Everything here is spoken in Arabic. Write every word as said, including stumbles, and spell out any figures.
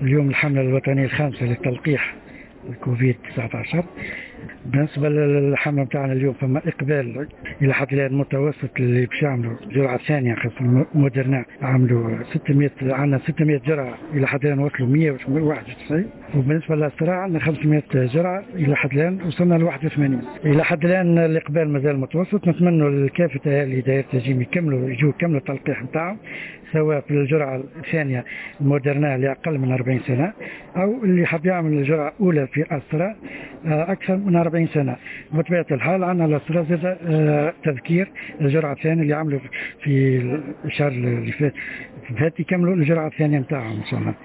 اليوم الحملة الوطنية الخامسة للتلقيح الكوفيد تسعة عشر. بالنسبة للحملة بتاعنا اليوم فما إقبال إلى حد الآن متوسط اللي باش يعملوا جرعة ثانية، خاصة مودرنا عملوا ستمائة، عندنا ستمائة جرعة إلى حد الآن وصلوا مائة وواحد وتسعين، وبالنسبة للأسرع عندنا خمسمائة جرعة إلى حد الآن وصلنا ل واحد وثمانين. إلى حد الآن الإقبال مازال متوسط. نتمنوا لكافة أهالي دائرة التجيم يكملوا يجوا يكملوا التلقيح نتاعهم، سواء في الجرعة الثانية المودرنا اللي أقل من أربعين سنة، أو اللي حاب يعمل الجرعة الأولى في أسرع أكثر من أربعين سنة. بطبيعة الحال عندنا الأسرع زاد تذكير الجرعة الثانية اللي عملوا في الشهر اللي فات فات يكملوا الجرعة الثانية نتاعهم إن شاء الله.